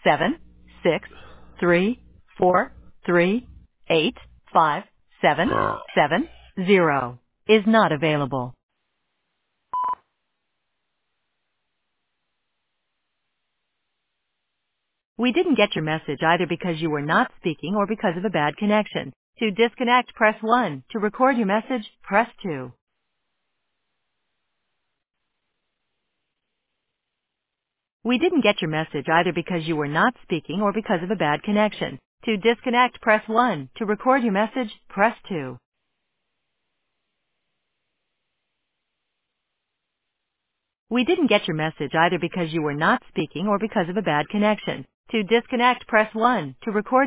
763438770 is not available. We didn't get your message either because you were not speaking or because of a bad connection. To disconnect, press 1. To record your message, press 2. We didn't get your message either because you were not speaking or because of a bad connection. To disconnect, press 1. To record your message, press 2. We didn't get your message either because you were not speaking or because of a bad connection. To disconnect, press 1. To record